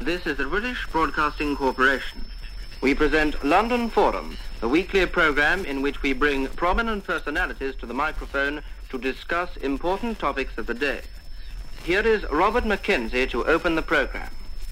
This is the British Broadcasting Corporation. We present London Forum, a weekly program in which we bring prominent personalities to the microphone to discuss important topics of the day. Here is Robert Mackenzie to open the program.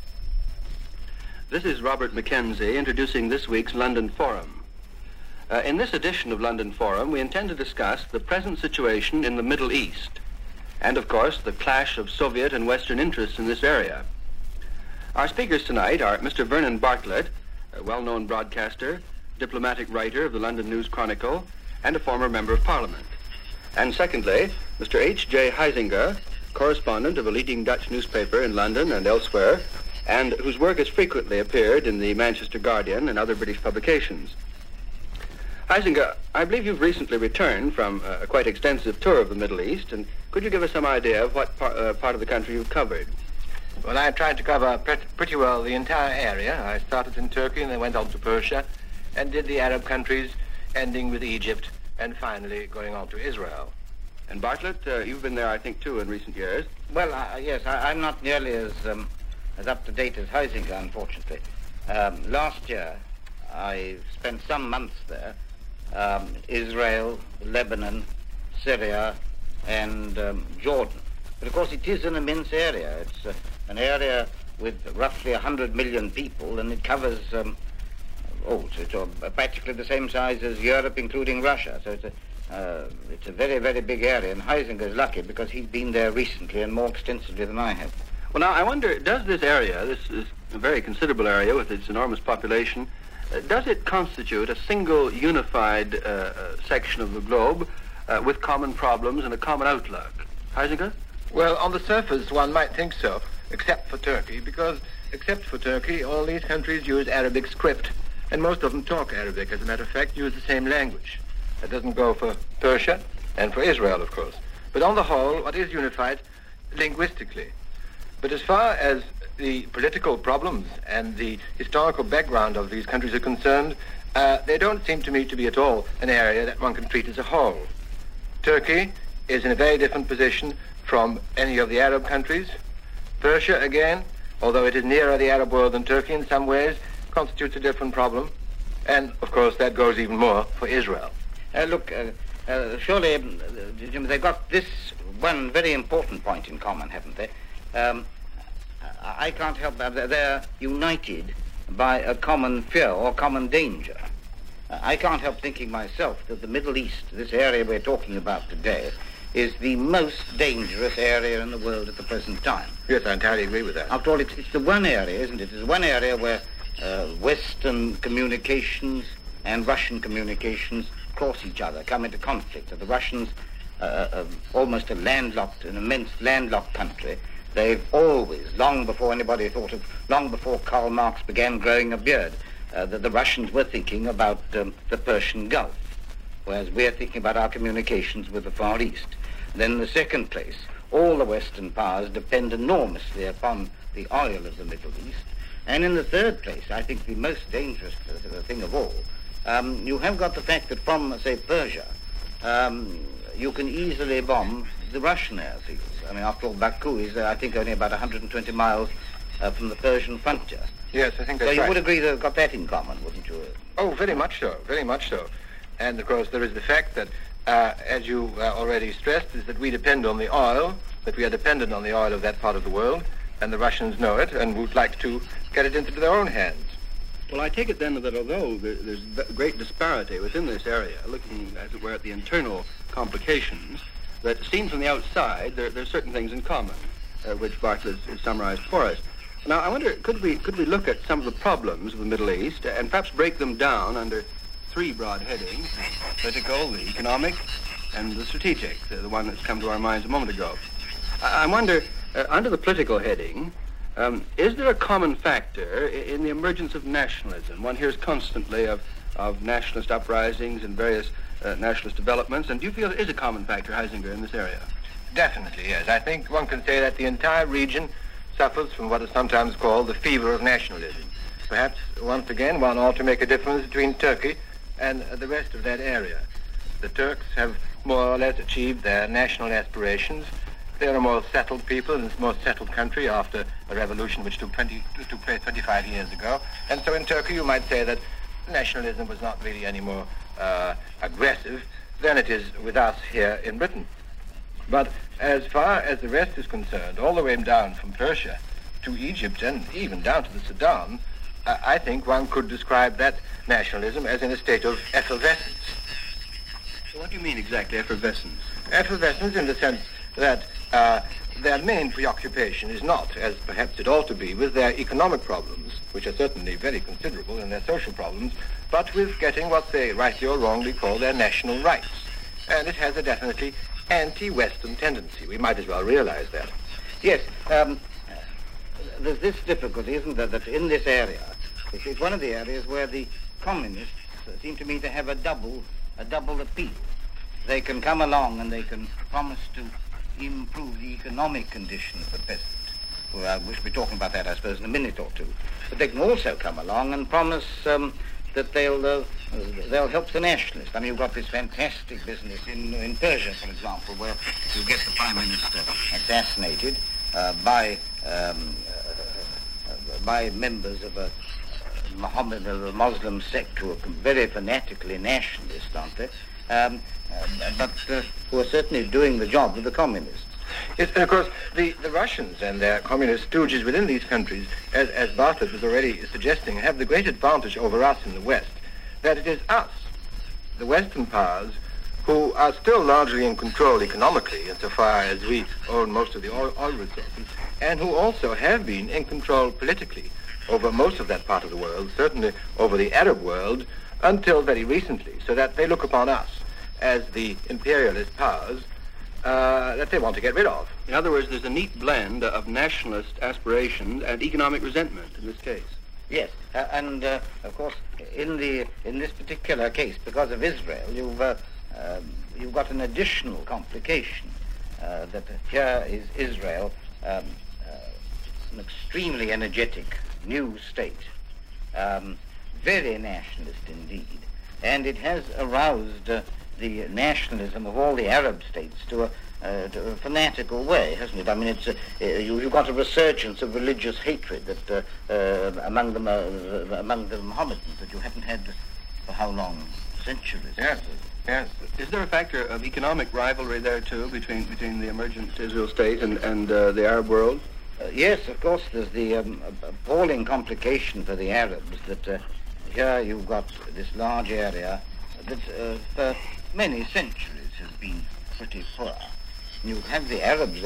This is Robert Mackenzie introducing this week's London Forum. In this edition of London Forum, we intend to discuss the present situation in the Middle East, and of course the clash of Soviet and Western interests in this area. Our speakers tonight are Mr. Vernon Bartlett, a well-known broadcaster, diplomatic writer of the London News Chronicle, and a former Member of Parliament. And secondly, Mr. H.J. Huizinga, correspondent of a leading Dutch newspaper in London and elsewhere, and whose work has frequently appeared in the Manchester Guardian and other British publications. Huizinga, I believe you've recently returned from a quite extensive tour of the Middle East, and could you give us some idea of what part of the country you've covered? Well, I tried to cover pretty well the entire area. I started in Turkey and then went on to Persia and did the Arab countries, ending with Egypt and finally going on to Israel. And Bartlett, you've been there, I think, too, in recent years. Well, yes, I'm not nearly as up-to-date as Huizinga, unfortunately. Last year, I spent some months there. Israel, Lebanon, Syria, and Jordan. But of course it is an immense area. It's an area with roughly 100 million people, and it covers, it's practically the same size as Europe, including Russia. So it's a very, very big area, and Huizinga is lucky because he's been there recently and more extensively than I have. Well, now, I wonder, does this area, this is a very considerable area with its enormous population, does it constitute a single unified section of the globe with common problems and a common outlook? Huizinga? Well, on the surface, one might think so, except for Turkey, because except for Turkey, all these countries use Arabic script, and most of them talk Arabic, as a matter of fact, use the same language. That doesn't go for Persia and for Israel, of course. But on the whole, what is unified linguistically? But as far as the political problems and the historical background of these countries are concerned, they don't seem to me to be at all an area that one can treat as a whole. Turkey is in a very different position from any of the Arab countries. Persia, again, although it is nearer the Arab world than Turkey in some ways, constitutes a different problem. And, of course, that goes even more for Israel. Surely, Jim, they've got this one very important point in common, haven't they? I can't help that. They're united by a common fear or common danger. I can't help thinking myself that the Middle East, this area we're talking about today, is the most dangerous area in the world at the present time. Yes, I entirely agree with that. After all, it's the one area, isn't it? It's one area where Western communications and Russian communications cross each other, come into conflict. So the Russians, almost an immense landlocked country, they've always, long before Karl Marx began growing a beard, that the Russians were thinking about the Persian Gulf, whereas we're thinking about our communications with the Far East. Then in the second place, all the Western powers depend enormously upon the oil of the Middle East. And in the third place, I think the most dangerous thing of all, you have got the fact that from, say, Persia, you can easily bomb the Russian airfields. I mean, after all, Baku is, I think, only about 120 miles from the Persian frontier. Yes, I think that's right. So you would agree they've got that in common, wouldn't you? Oh, very much so, very much so. And, of course, there is the fact that, as you already stressed, is that we depend on the oil, that we are dependent on the oil of that part of the world, and the Russians know it and would like to get it into their own hands. Well, I take it then that although there's great disparity within this area, looking, as it were, at the internal complications, that seen from the outside, there's certain things in common, which Bartlett has summarized for us. Now, I wonder, could we look at some of the problems of the Middle East and perhaps break them down under three broad headings: the political, the economic, and the strategic, the one that's come to our minds a moment ago. I wonder, under the political heading, is there a common factor in the emergence of nationalism? One hears constantly of nationalist uprisings and various nationalist developments, and do you feel there is a common factor, Huizinga, in this area? Definitely, yes. I think one can say that the entire region suffers from what is sometimes called the fever of nationalism. Perhaps, once again, one ought to make a difference between Turkey and the rest of that area. The Turks have more or less achieved their national aspirations, They're a more settled people, and it's a more settled country after a revolution which took place 25 years ago. And so in Turkey, you might say that nationalism was not really any more aggressive than it is with us here in Britain. But as far as the rest is concerned, all the way down from Persia to Egypt and even down to the Sudan, I think one could describe that nationalism as in a state of effervescence. So what do you mean exactly, effervescence? Effervescence in the sense that their main preoccupation is not, as perhaps it ought to be, with their economic problems, which are certainly very considerable, and their social problems, but with getting what they rightly or wrongly call their national rights. And it has a definitely anti-Western tendency. We might as well realize that. Yes, there's this difficulty, isn't there, that in this area, it's one of the areas where the communists seem to me to have a double appeal. They can come along and they can promise to improve the economic conditions of peasants. Well, we should be talking about that, I suppose, in a minute or two. But they can also come along and promise that they'll help the nationalists. I mean, you've got this fantastic business in Persia, for example, where you get the prime minister assassinated by members of a Muslim sect who are very fanatically nationalist, aren't they? But who are certainly doing the job of the communists. Yes, and of course, the Russians and their communist stooges within these countries, as Bartlett was already suggesting, have the great advantage over us in the West, that it is us, the Western powers, who are still largely in control economically, insofar as we own most of the oil resources, and who also have been in control politically over most of that part of the world, certainly over the Arab world, until very recently, so that they look upon us as the imperialist powers that they want to get rid of. In other words, there's a neat blend of nationalist aspirations and economic resentment in this case. Yes, and of course, in this particular case, because of Israel, you've got an additional complication that here is Israel, an extremely energetic new state, very nationalist indeed, and it has aroused the nationalism of all the Arab states to a fanatical way, hasn't it? I mean, you've got a resurgence of religious hatred that among the Mohammedans that you haven't had for how long? Centuries. Yes. Yes. Is there a factor of economic rivalry there too between the emergent Israel state and the Arab world? Yes, of course. There's the appalling complication for the Arabs that here you've got this large area that for many centuries has been pretty poor. You have the Arabs,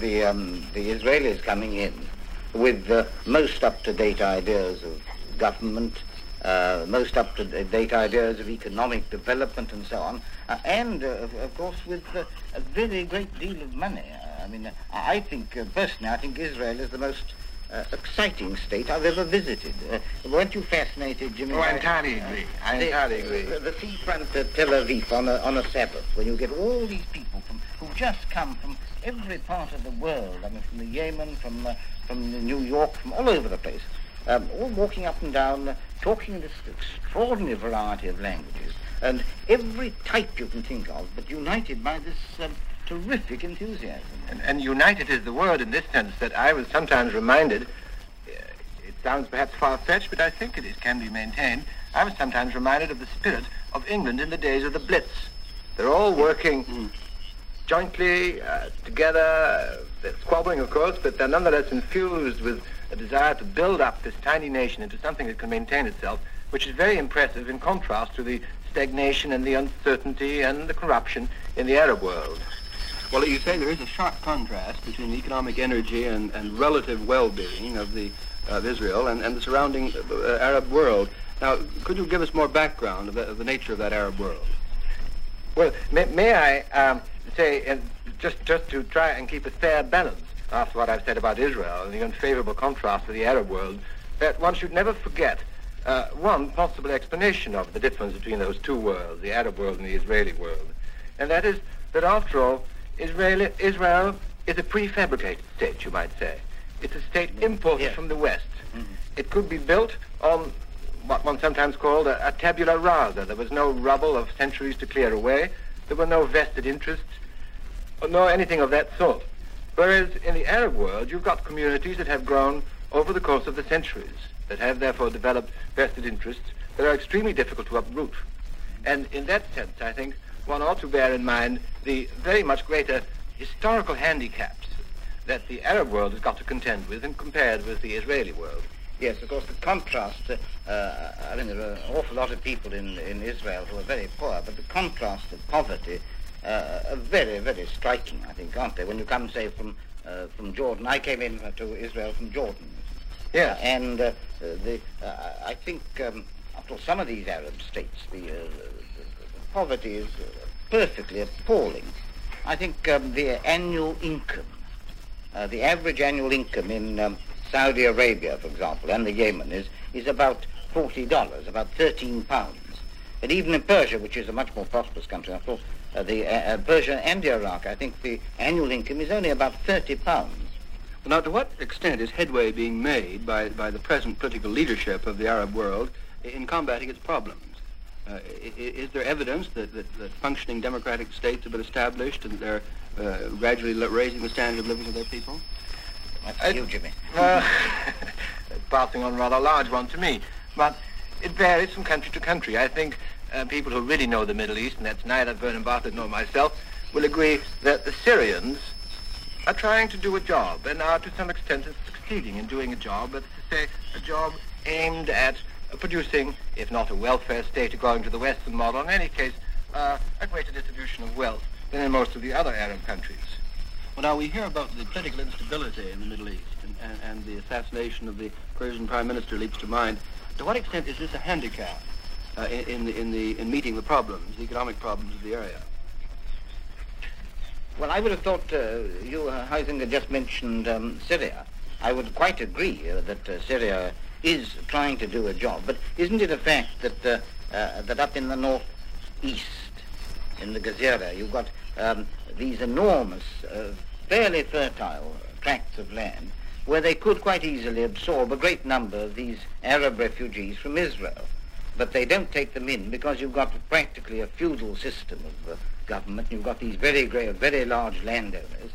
the Israelis coming in with the most up-to-date ideas of government, most up-to-date ideas of economic development and so on, and of course with a very great deal of money. I mean, I think, personally, I think Israel is the most exciting state I've ever visited. Weren't you fascinated, Jimmy? Oh, I entirely agree. I entirely agree. The seafront at Tel Aviv on a Sabbath, when you get all these people who just come from every part of the world. I mean, from the Yemen, from New York, from all over the place, all walking up and down, talking this extraordinary variety of languages, and every type you can think of, but united by this terrific enthusiasm. And united is the word in this sense that I was sometimes reminded, it sounds perhaps far-fetched, but I think it can be maintained, I was sometimes reminded of the spirit of England in the days of the Blitz. They're all working jointly, together, they're squabbling of course, but they're nonetheless infused with a desire to build up this tiny nation into something that can maintain itself, which is very impressive in contrast to the stagnation and the uncertainty and the corruption in the Arab world. Well, you say there is a sharp contrast between the economic energy and relative well-being of Israel and the surrounding Arab world. Now, could you give us more background of the nature of that Arab world? Well, may I say, just to try and keep a fair balance after what I've said about Israel and the unfavorable contrast to the Arab world, that one should never forget one possible explanation of the difference between those two worlds, the Arab world and the Israeli world. And that is that, after all, Israel is a prefabricated state, you might say. It's a state imported from the West. Mm-hmm. It could be built on what one sometimes called a tabula rasa. There was no rubble of centuries to clear away. There were no vested interests, or no anything of that sort. Whereas in the Arab world, you've got communities that have grown over the course of the centuries, that have therefore developed vested interests that are extremely difficult to uproot. And in that sense, I think one ought to bear in mind the very much greater historical handicaps that the Arab world has got to contend with and compared with the Israeli world. Yes, of course, the contrast, I mean, there are an awful lot of people in Israel who are very poor, but the contrast of poverty are very, very striking, I think, aren't they? When you come, say, from Jordan. I came in to Israel from Jordan. Yes. And I think, after all, some of these Arab states, the poverty is perfectly appalling. I think the annual income, the average annual income in Saudi Arabia, for example, and the Yemen is about $40, about 13 pounds. But even in Persia, which is a much more prosperous country, after all, Persia and Iraq, I think the annual income is only about 30 pounds. Now, to what extent is headway being made by the present political leadership of the Arab world in combating its problems? Is there evidence that functioning democratic states have been established and they're gradually raising the standard of living of their people? That's you, Jimmy. Passing on a rather large one to me. But it varies from country to country. I think people who really know the Middle East, and that's neither Vernon Bartlett nor myself, will agree that the Syrians are trying to do a job and are to some extent succeeding in doing a job, but to say a job aimed at producing, if not a welfare state according to the Western model, in any case, a greater distribution of wealth than in most of the other Arab countries. Well, now, we hear about the political instability in the Middle East, and the assassination of the Persian Prime Minister leaps to mind. To what extent is this a handicap in meeting the problems, the economic problems of the area? Well, I would have thought you, Huizinga, just mentioned Syria. I would quite agree that Syria is trying to do a job, but isn't it a fact that that up in the northeast, in the Gezira, you've got these enormous, fairly fertile tracts of land where they could quite easily absorb a great number of these Arab refugees from Israel. But they don't take them in because you've got practically a feudal system of government. You've got these very large landowners,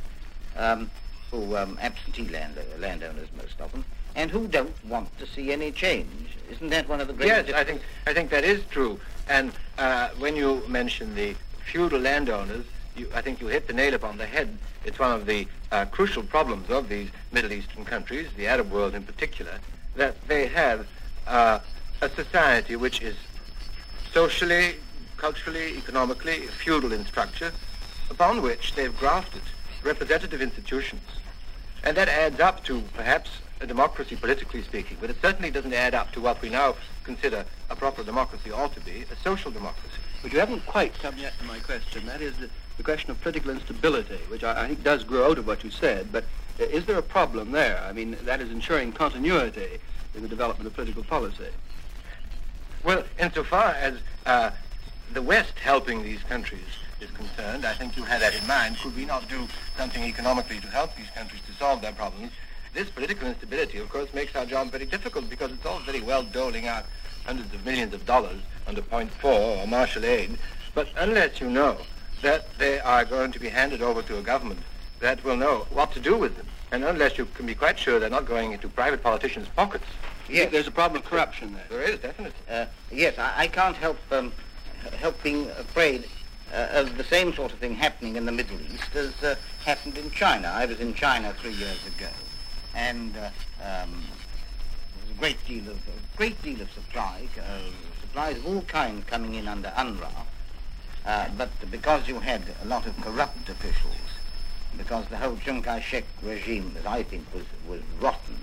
who absentee landowners most of them, and who don't want to see any change. Isn't that one of the great? Yes, I think that is true. And when you mention the feudal landowners, I think you hit the nail upon the head. It's one of the crucial problems of these Middle Eastern countries, the Arab world in particular, that they have a society which is socially, culturally, economically feudal in structure, upon which they've grafted representative institutions. And that adds up to perhaps a democracy, politically speaking, but it certainly doesn't add up to what we now consider a proper democracy ought to be, a social democracy. But you haven't quite come yet to my question. That is the question of political instability, which I think does grow out of what you said. But is there a problem there? I mean, that is ensuring continuity in the development of political policy. Well, insofar as the West helping these countries is concerned, I think you had that in mind. Could we not do something economically to help these countries to solve their problems? This political instability, of course, makes our job very difficult because it's all very well doling out hundreds of millions of dollars under Point 4 or Marshall Aid, but unless you know that they are going to be handed over to a government that will know what to do with them, and unless you can be quite sure they're not going into private politicians' pockets. Yes, there's a problem of corruption there. There is, definitely. Yes, I can't help being afraid of the same sort of thing happening in the Middle East as happened in China. I was in China 3 years ago, and there was a great deal of supplies of all kinds coming in under UNRWA. But because you had a lot of corrupt officials, because the whole Chiang Kai-shek regime, as I think, was rotten,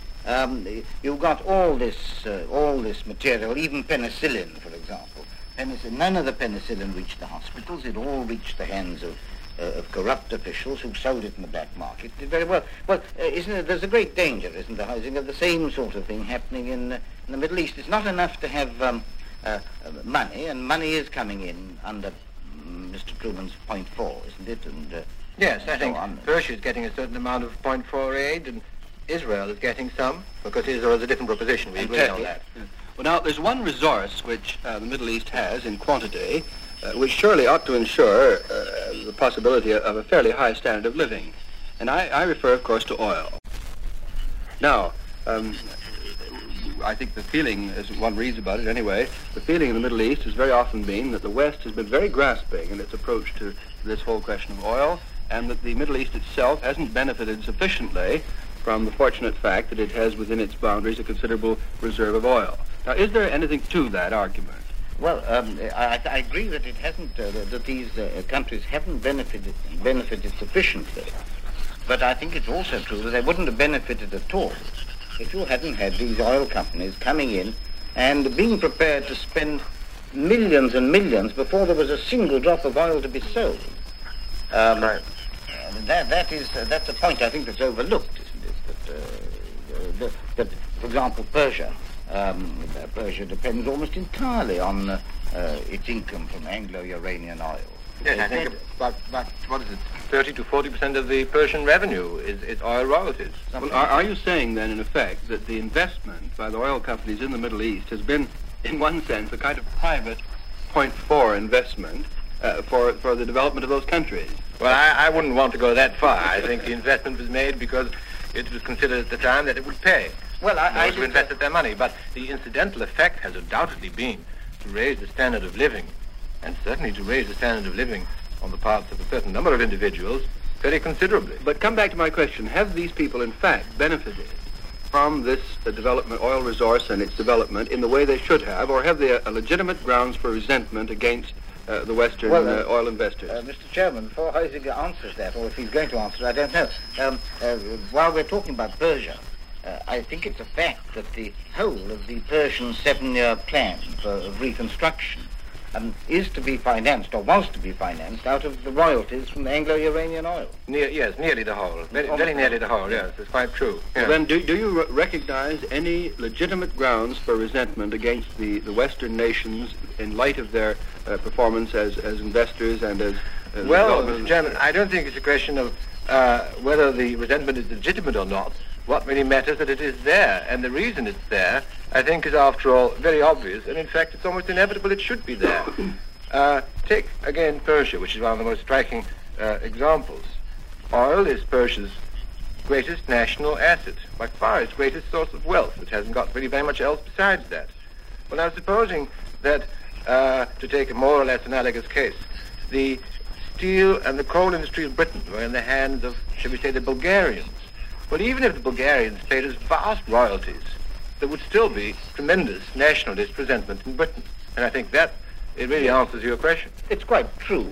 you've got all this material, even penicillin, for example. None of the penicillin reached the hospitals. It all reached the hands of corrupt officials who sold it in the black market. Did very well. Well, there's a great danger, isn't there, Huizinga, of the same sort of thing happening in the Middle East. It's not enough to have money, and money is coming in under Mr. Truman's Point 4, isn't it? And yes, I think Persia is getting a certain amount of Point 4 aid, and Israel is getting some, because Israel is a different proposition. We agree on that. Yeah. Well, now, there's one resource which the Middle East has in quantity, which surely ought to ensure the possibility of a fairly high standard of living, And I refer, of course, to oil. Now, I think the feeling, as one reads about it anyway, the feeling in the Middle East has very often been that the West has been very grasping in its approach to this whole question of oil, and that the Middle East itself hasn't benefited sufficiently from the fortunate fact that it has within its boundaries a considerable reserve of oil. Now, is there anything to that argument? Well, I agree that it hasn't, that these countries haven't benefited sufficiently. But I think it's also true that they wouldn't have benefited at all if you hadn't had these oil companies coming in and being prepared to spend millions and millions before there was a single drop of oil to be sold. Right. That's a point I think that's overlooked, isn't it? That for example, Persia depends almost entirely on its income from Anglo-Iranian oil. Yes, I think about what is it, 30 to 40% of the Persian revenue is oil royalties. Well, are you saying then, in effect, that the investment by the oil companies in the Middle East has been, in one sense, a kind of private .4 investment for the development of those countries? Well, I wouldn't want to go that far. I think the investment was made because it was considered at the time that it would pay. Well, Those who invested their money. But the incidental effect has undoubtedly been to raise the standard of living, and certainly to raise the standard of living on the parts of a certain number of individuals very considerably. But come back to my question. Have these people, in fact, benefited from this development, oil resource and its development in the way they should have, or have they a legitimate grounds for resentment against the Western oil investors? Mr. Chairman, before Huizinga answers that, or if he's going to answer, I don't know. While we're talking about Persia, I think it's a fact that the whole of the Persian 7-year plan of reconstruction is to be financed, or was to be financed, out of the royalties from the Anglo-Iranian oil. Yes, nearly the whole. Very nearly the whole, yes. It's quite true. Well, then, do you recognize any legitimate grounds for resentment against the Western nations in light of their performance as investors and as well, Mr. Chairman, I don't think it's a question of whether the resentment is legitimate or not. What really matters is that it is there, and the reason it's there, I think, is, after all, very obvious, and in fact, it's almost inevitable it should be there. Take, again, Persia, which is one of the most striking examples. Oil is Persia's greatest national asset, by far its greatest source of wealth. It hasn't got really very much else besides that. Well, now, supposing that, to take a more or less analogous case, the steel and the coal industry of Britain were in the hands of, shall we say, the Bulgarians. Well, even if the Bulgarians paid us vast royalties, there would still be tremendous nationalist resentment in Britain. And I think that it really answers your question. It's quite true.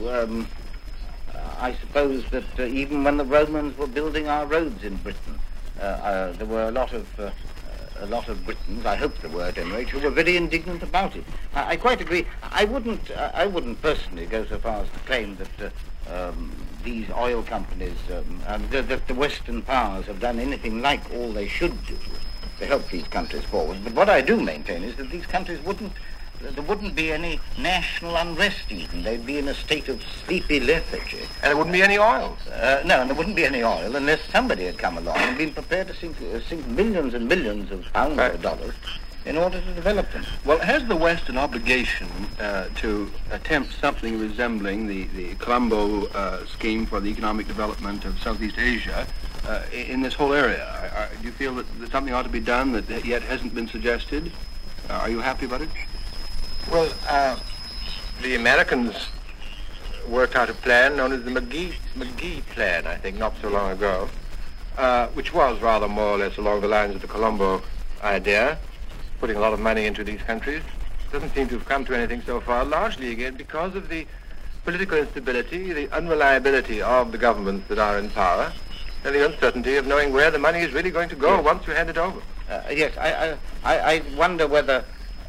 I suppose that even when the Romans were building our roads in Britain, there were a lot of Britons, I hope there were at any rate, who were very indignant about it. I quite agree. I wouldn't personally go so far as to claim that these oil companies, that the Western powers have done anything like all they should do to help these countries forward. But what I do maintain is that these countries there wouldn't be any national unrest even. They'd be in a state of sleepy lethargy. And there wouldn't be any oil? No, and there wouldn't be any oil unless somebody had come along and been prepared to sink millions and millions of pounds or dollars in order to develop them. Well, has the West an obligation to attempt something resembling the Colombo scheme for the economic development of Southeast Asia in this whole area? Do you feel that something ought to be done that yet hasn't been suggested? Are you happy about it? Well, the Americans worked out a plan known as the McGee plan, I think, not so long ago, which was rather more or less along the lines of the Colombo idea, putting a lot of money into these countries. Doesn't seem to have come to anything so far, largely, again, because of the political instability, the unreliability of the governments that are in power, and the uncertainty of knowing where the money is really going to go once you hand it over. Yes, I wonder whether,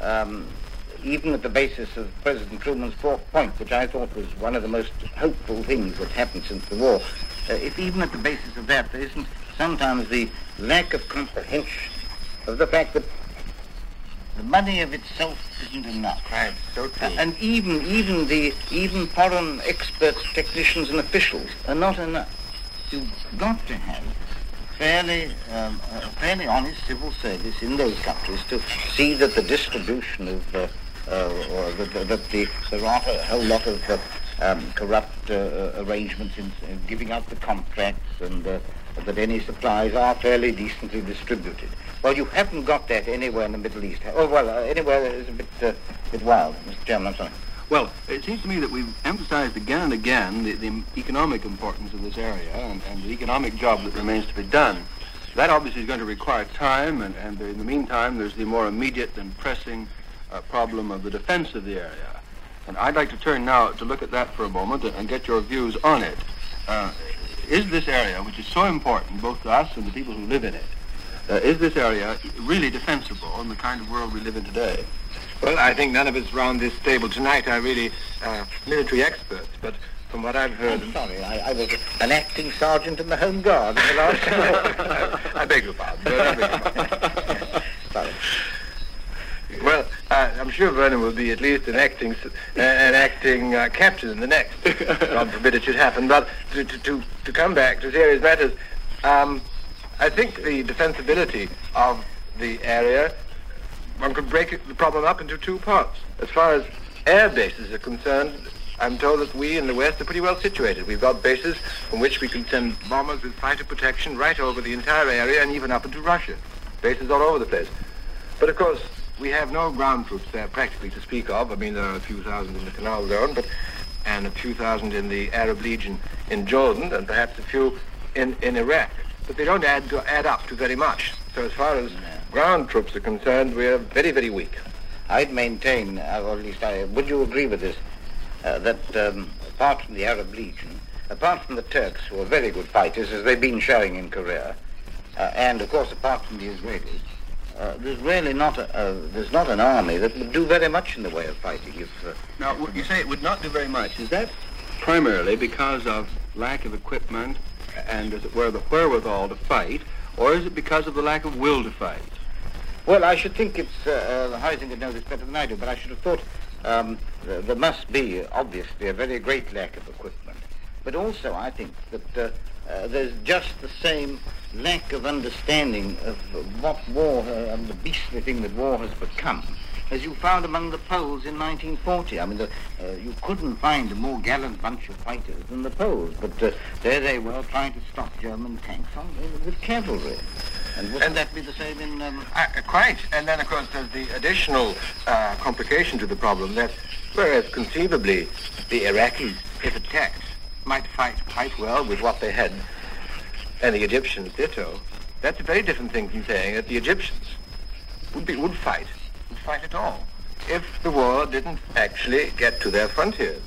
even at the basis of President Truman's fourth point, which I thought was one of the most hopeful things that happened since the war, if even at the basis of that there isn't sometimes the lack of comprehension of the fact that the money of itself isn't enough. Right, so true. And even foreign experts, technicians and officials are not enough. You've got to have a fairly honest civil service in those countries to see that the distribution of, or that there aren't a whole lot of corrupt arrangements in giving out the contracts, and that any supplies are fairly decently distributed. Well, you haven't got that anywhere in the Middle East. Oh, well, anywhere is a bit wild. Mr. Chairman, I'm sorry. Well, it seems to me that we've emphasized again and again the economic importance of this area and the economic job that remains to be done. That obviously is going to require time, and in the meantime, there's the more immediate and pressing problem of the defense of the area. And I'd like to turn now to look at that for a moment and get your views on it. Is this area, which is so important both to us and the people who live in it, is this area really defensible in the kind of world we live in today? Well, I think none of us round this table tonight are really military experts, but from what I've heard... I'm sorry, I was an acting sergeant in the Home Guard in the last... I beg your pardon. Sorry. Well, I'm sure Vernon will be at least an acting captain in the next. God forbid it should happen. But to come back to serious matters, I think the defensibility of the area, one could break the problem up into two parts. As far as air bases are concerned, I'm told that we in the West are pretty well situated. We've got bases from which we can send bombers with fighter protection right over the entire area and even up into Russia. Bases all over the place. But of course, we have no ground troops there practically to speak of. I mean, there are a few thousand in the Canal Zone, and a few thousand in the Arab Legion in Jordan, and perhaps a few in Iraq. But they don't add up to very much. So as far as ground troops are concerned, we are very, very weak. I'd maintain, or at least would you agree with this, that apart from the Arab Legion, apart from the Turks, who are very good fighters, as they've been showing in Korea, and of course apart from the Israelis, there's really not an army that would do very much in the way of fighting. Now, you say it would not do very much. Is that primarily because of lack of equipment and, as it were, the wherewithal to fight, or is it because of the lack of will to fight? Well, I should think it's, Heisinger would know this better than I do, but I should have thought there must be, obviously, a very great lack of equipment. But also, I think that there's just the same lack of understanding of what war and the beastly thing that war has become, as you found among the Poles in 1940. I mean, you couldn't find a more gallant bunch of fighters than the Poles, but there they were trying to stop German tanks with cavalry. And wouldn't that be the same in... Quite. And then, of course, there's the additional complication to the problem that, whereas conceivably the Iraqis, if attacked, might fight quite well with what they had, and the Egyptians ditto, that's a very different thing from saying that the Egyptians would fight at all if the war didn't actually get to their frontiers.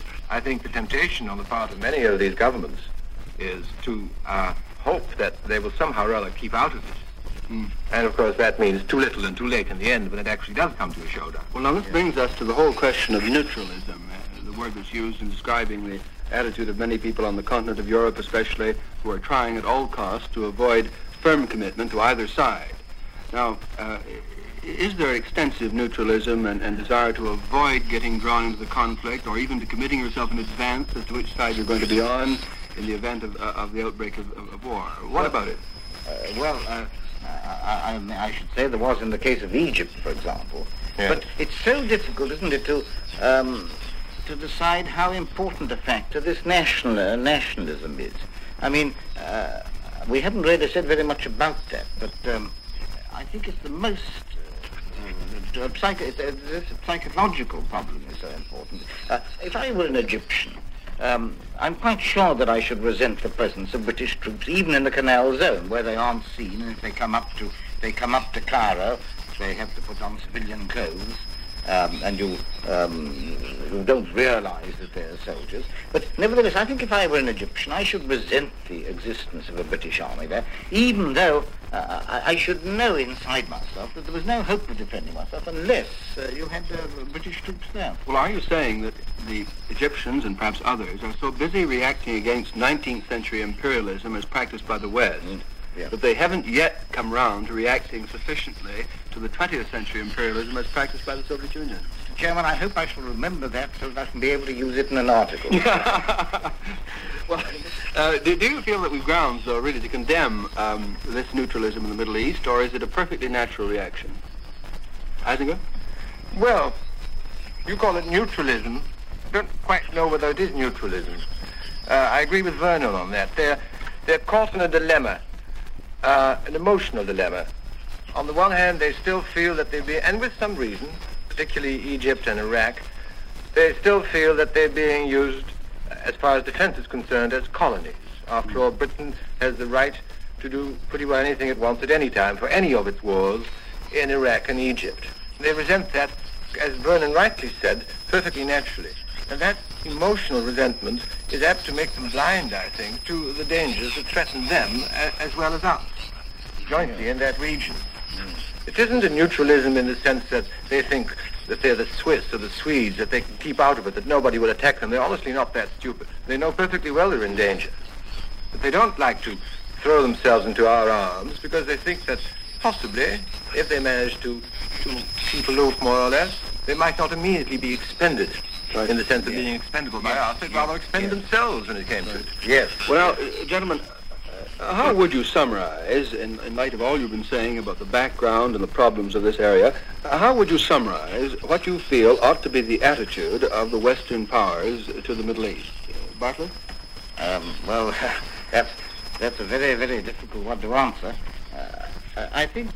I think the temptation on the part of many of these governments is to hope that they will somehow or other keep out of it. And of course that means too little and too late in the end when it actually does come to a showdown. Well, now this brings us to the whole question of neutralism, the word that's used in describing the attitude of many people on the continent of Europe especially, who are trying at all costs to avoid firm commitment to either side. Now, is there extensive neutralism and desire to avoid getting drawn into the conflict, or even to committing yourself in advance as to which side you're going to be on in the event of the outbreak of war? What about it? I should say there was in the case of Egypt, for example. Yes. But it's so difficult, isn't it, to decide how important a factor this nationalism is. I mean, we haven't really said very much about that, but I think it's the most this psychological problem is so important. If I were an Egyptian, I'm quite sure that I should resent the presence of British troops, even in the Canal Zone, where they aren't seen, and if they come up to Cairo, they have to put on civilian clothes. And you don't realize that they're soldiers. But nevertheless, I think if I were an Egyptian, I should resent the existence of a British army there, even though I should know inside myself that there was no hope of defending myself unless you had British troops there. Well, are you saying that the Egyptians, and perhaps others, are so busy reacting against 19th century imperialism as practiced by the West, that they haven't yet come round to reacting sufficiently to the 20th century imperialism as practiced by the Soviet Union? Mr. Chairman, I hope I shall remember that so that I can be able to use it in an article. Well, do you feel that we've grounds, though, really to condemn this neutralism in the Middle East, or is it a perfectly natural reaction? Heisinger? Well, you call it neutralism, don't quite know whether it is neutralism. I agree with Vernon on that. They're caught in a dilemma, an emotional dilemma. On the one hand, they still feel that and with some reason, particularly Egypt and Iraq, they still feel that they're being used, as far as defense is concerned, as colonies. After all, Britain has the right to do pretty well anything it wants at any time for any of its wars in Iraq and Egypt. They resent that, as Vernon rightly said, perfectly naturally. And that emotional resentment is apt to make them blind, I think, to the dangers that threaten them as well as us, jointly in that region. It isn't a neutralism in the sense that they think that they're the Swiss or the Swedes, that they can keep out of it, that nobody will attack them. They're honestly not that stupid. They know perfectly well they're in danger. But they don't like to throw themselves into our arms because they think that possibly, if they manage to keep aloof more or less, they might not immediately be expended. Right. In the sense of being expendable by us. They'd rather expend themselves when it came to it. Yes. Well, gentlemen, how would you summarize, in light of all you've been saying about the background and the problems of this area, how would you summarize what you feel ought to be the attitude of the Western powers to the Middle East? Bartlett? Well, that's a very, very difficult one to answer. I think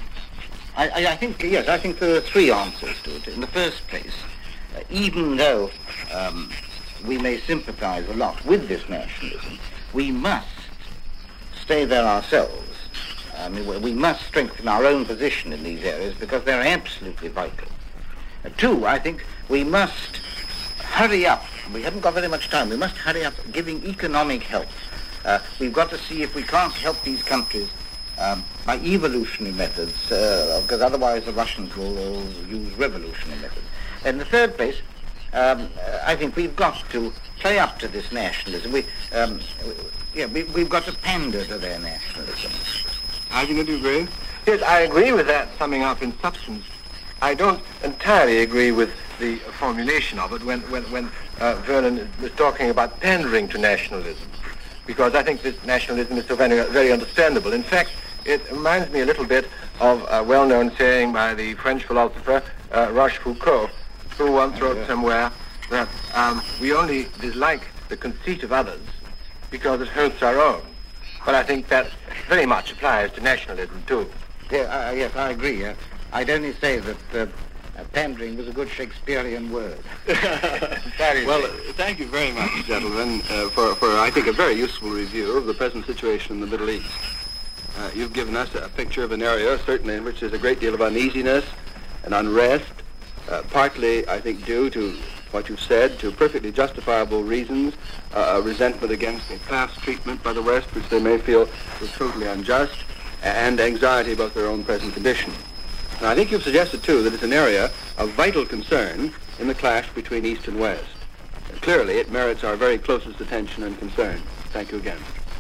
there are three answers to it. In the first place, even though we may sympathize a lot with this nationalism, we must stay there ourselves. I mean, we must strengthen our own position in these areas because they're absolutely vital. Two, I think we must hurry up. We haven't got very much time. We must hurry up giving economic help. We've got to see if we can't help these countries by evolutionary methods, because otherwise the Russians will use revolutionary methods. In the third place, I think we've got to play up to this nationalism. We've got to pander to their nationalism. Harding, do you agree? Yes, I agree with that summing up in substance. I don't entirely agree with the formulation of it when Vernon was talking about pandering to nationalism, because I think this nationalism is so very, very understandable. In fact, it reminds me a little bit of a well-known saying by the French philosopher Rochefoucauld, who once wrote somewhere that we only dislike the conceit of others because it hurts our own. But I think that very much applies to nationalism too. Yes, I agree. I'd only say that pandering was a good Shakespearean word. Well, thank you very much, gentlemen, for I think, a very useful review of the present situation in the Middle East. You've given us a picture of an area, certainly, in which there's a great deal of uneasiness and unrest, partly, I think, due to what you've said, to perfectly justifiable reasons, resentment against a class treatment by the West, which they may feel is totally unjust, and anxiety about their own present condition. And I think you've suggested, too, that it's an area of vital concern in the clash between East and West. And clearly, it merits our very closest attention and concern. Thank you again.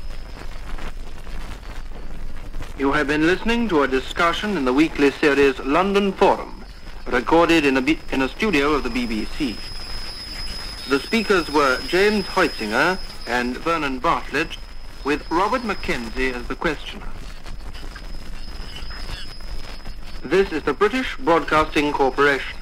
You have been listening to a discussion in the weekly series London Forum, recorded in a studio of the BBC. The speakers were James Heutzinger and Vernon Bartlett, with Robert Mackenzie as the questioner. This is the British Broadcasting Corporation.